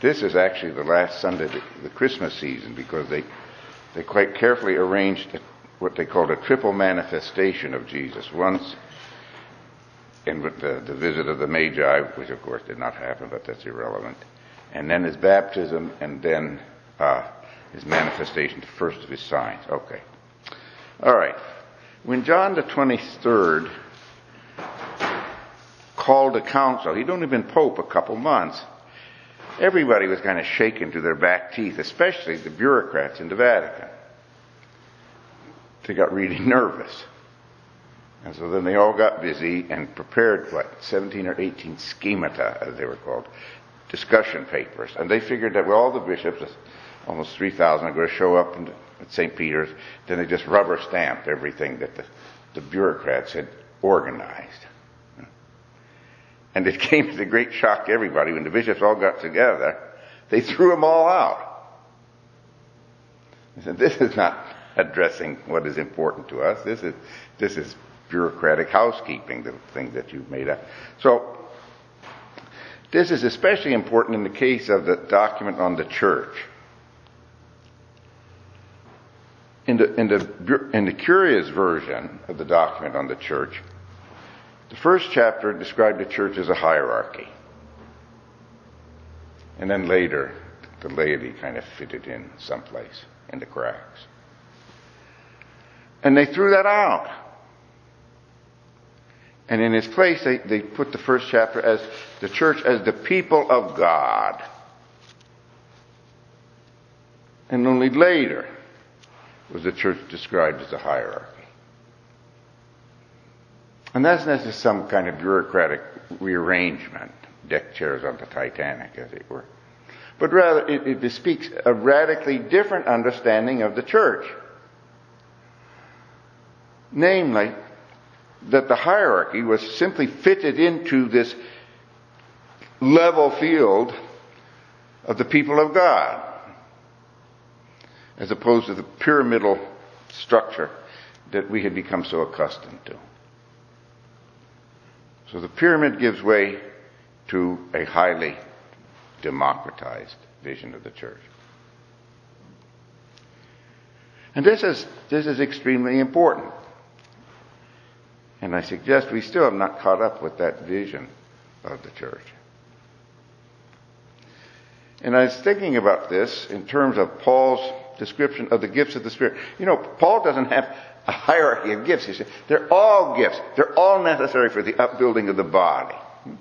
this is actually the last Sunday of the Christmas season, because they quite carefully arranged what they called a triple manifestation of Jesus. Once in the visit of the Magi, which of course did not happen, but that's irrelevant. And then his baptism, and then his manifestation, the first of his signs. Okay. All right. When John the 23rd called a council, he'd only been Pope a couple months, everybody was kind of shaken to their back teeth, especially the bureaucrats in the Vatican. They got really nervous. And so then they all got busy and prepared, 17 or 18 schemata, as they were called, discussion papers. And they figured that all the bishops, almost 3,000, are going to show up at St. Peter's. Then they just rubber stamped everything that the bureaucrats had organized. And it came as a great shock to everybody when the bishops all got together. They threw them all out. They said, this is not addressing what is important to us. This is bureaucratic housekeeping, the thing that you've made up. So this is especially important in the case of the document on the church. In the Curia's version of the document on the church, the first chapter described the church as a hierarchy. And then later, the laity kind of fitted in someplace in the cracks. And they threw that out. And in its place, they put the first chapter as the church as the people of God. And only later was the church described as a hierarchy. And that's not just some kind of bureaucratic rearrangement, deck chairs on the Titanic, as it were. But rather, it bespeaks a radically different understanding of the church. Namely, that the hierarchy was simply fitted into this level field of the people of God, as opposed to the pyramidal structure that we had become so accustomed to. So the pyramid gives way to a highly democratized vision of the church. And this is extremely important. And I suggest we still have not caught up with that vision of the church. And I was thinking about this in terms of Paul's description of the gifts of the Spirit. You know, Paul doesn't have a hierarchy of gifts. He said, they're all gifts. They're all necessary for the upbuilding of the body.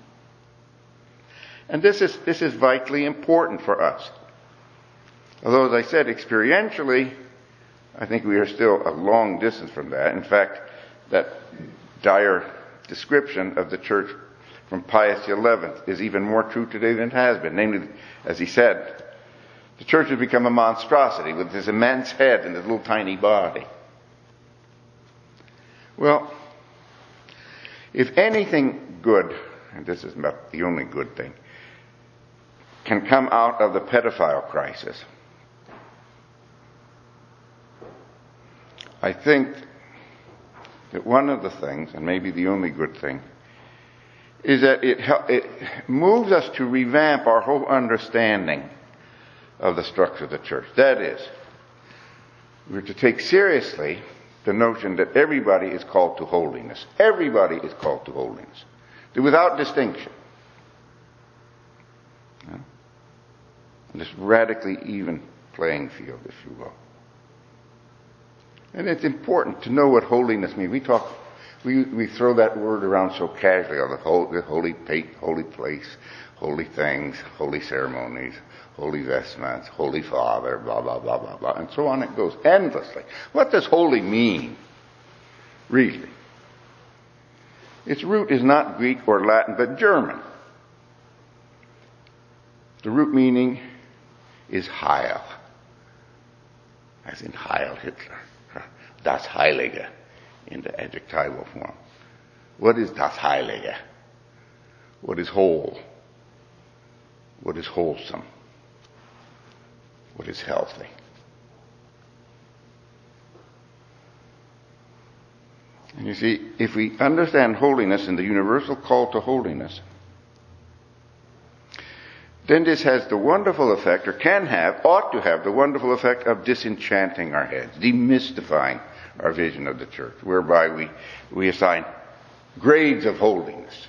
And this is vitally important for us. Although, as I said, experientially, I think we are still a long distance from that. In fact, that dire description of the church from Pius XI is even more true today than it has been. Namely, as he said, the church has become a monstrosity with this immense head and this little tiny body. Well, if anything good, and this is not the only good thing, can come out of the pedophile crisis, I think that one of the things, and maybe the only good thing, is that it moves us to revamp our whole understanding of the structure of the church. That is, we're to take seriously the notion that everybody is called to holiness. Everybody is called to holiness. Without distinction. Yeah? This radically even playing field, if you will. And it's important to know what holiness means. We throw that word around so casually, the holy place, holy things, holy ceremonies, holy vestments, holy father, blah, blah, blah, blah, blah, and so on it goes endlessly. What does holy mean, really? Its root is not Greek or Latin, but German. The root meaning is Heil, as in Heil Hitler. Das Heilige in the adjectival form. What is das Heilige? What is whole? What is wholesome? What is healthy? And you see, if we understand holiness and the universal call to holiness, then this has the wonderful effect, or ought to have the wonderful effect of disenchanting our heads, demystifying our vision of the church, whereby we assign grades of holiness,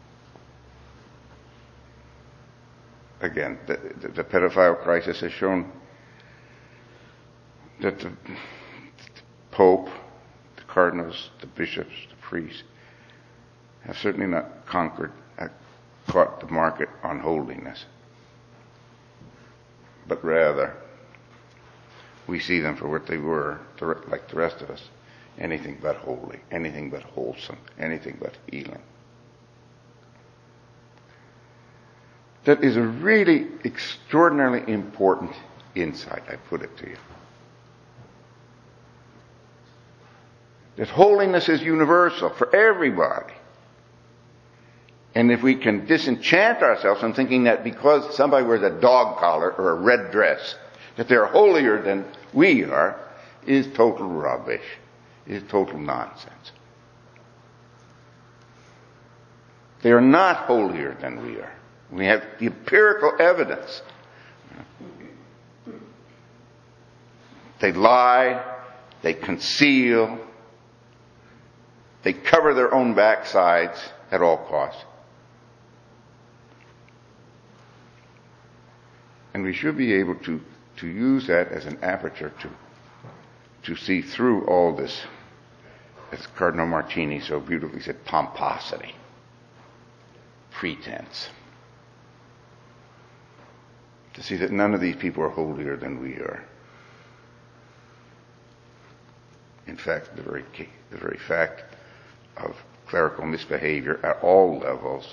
Again, the pedophile crisis has shown that the Pope, the cardinals, the bishops, the priests have certainly not caught the market on holiness. But rather, we see them for what they were, like the rest of us. Anything but holy, anything but wholesome, anything but healing. That is a really extraordinarily important insight, I put it to you. That holiness is universal for everybody. And if we can disenchant ourselves from thinking that because somebody wears a dog collar or a red dress, that they're holier than we are, is total rubbish, is total nonsense. They are not holier than we are. We have the empirical evidence. They lie, they conceal, they cover their own backsides at all costs. And we should be able to use that as an aperture to see through all this, as Cardinal Martini so beautifully said, pomposity, pretense. To see that none of these people are holier than we are. In fact, the very fact of clerical misbehavior at all levels,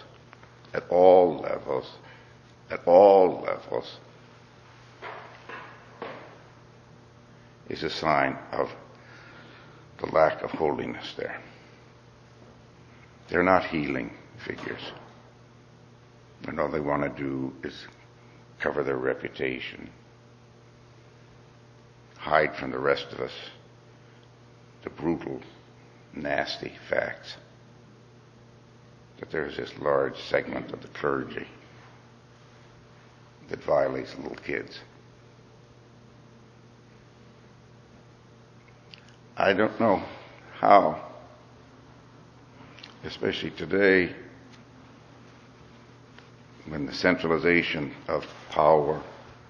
is a sign of the lack of holiness there. They're not healing figures. And all they want to do is cover their reputation, hide from the rest of us the brutal, nasty facts that there's this large segment of the clergy that violates little kids. I don't know how, especially today, when the centralization of power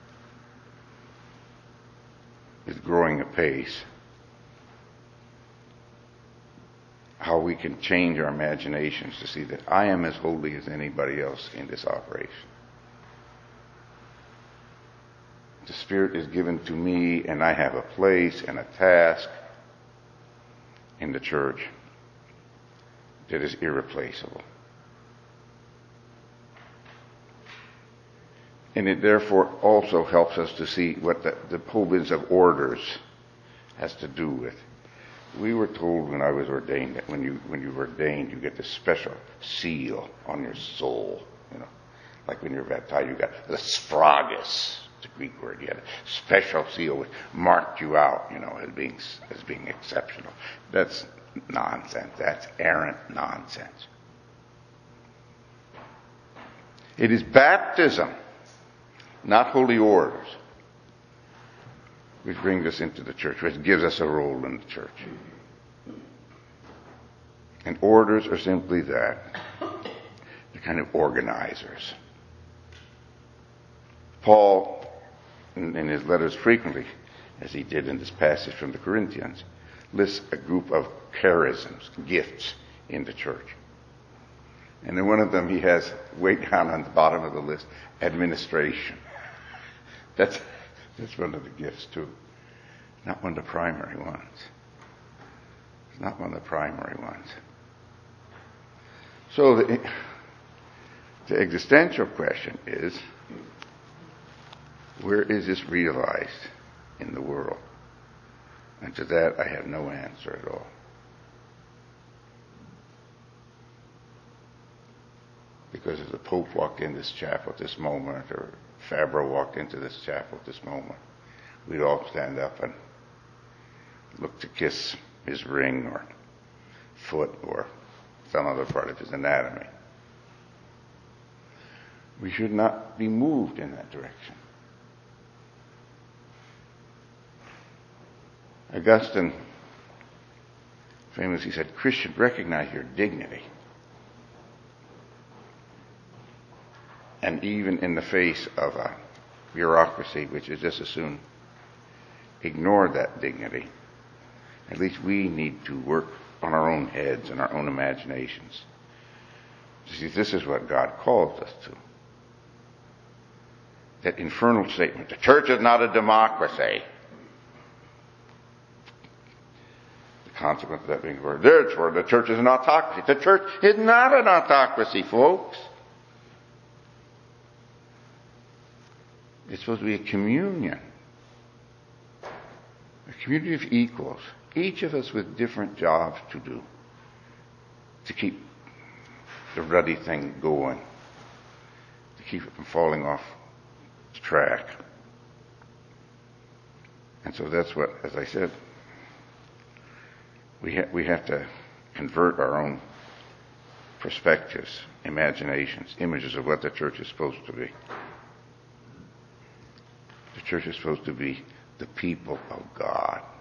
is growing apace, how we can change our imaginations to see that I am as holy as anybody else in this operation. The Spirit is given to me, and I have a place and a task in the church that is irreplaceable. And it therefore also helps us to see what the province of orders has to do with. We were told when I was ordained that when you were ordained, you get this special seal on your soul. Like when you're baptized, you got the sphragus, the Greek word. You had a special seal which marked you out, as being exceptional. That's nonsense. That's errant nonsense. It is baptism, not holy orders, which brings us into the church, which gives us a role in the church. And orders are simply that. They're kind of organizers. Paul, in his letters frequently, as he did in this passage from the Corinthians, lists a group of charisms, gifts in the church. And in one of them he has, way down on the bottom of the list, administration. That's one of the gifts too. Not one of the primary ones. It's not one of the primary ones. So the existential question is, where is this realized in the world? And to that I have no answer at all. Because if the Pope walked in this chapel at this moment, or Fabro walked into this chapel at this moment, we'd all stand up and look to kiss his ring or foot or some other part of his anatomy. We should not be moved in that direction. Augustine famously said, Christians, recognize your dignity. And even in the face of a bureaucracy which is just as soon ignore that dignity, at least we need to work on our own heads and our own imaginations. See, this is what God calls us to. That infernal statement, the church is not a democracy. The consequence of that being therefore the church is an autocracy. The church is not an autocracy, folks. It's supposed to be a communion. A community of equals. Each of us with different jobs to do. To keep the ruddy thing going. To keep it from falling off its track. And so that's what, as I said, we have to convert our own perspectives, imaginations, images of what the church is supposed to be. The church is supposed to be the people of God.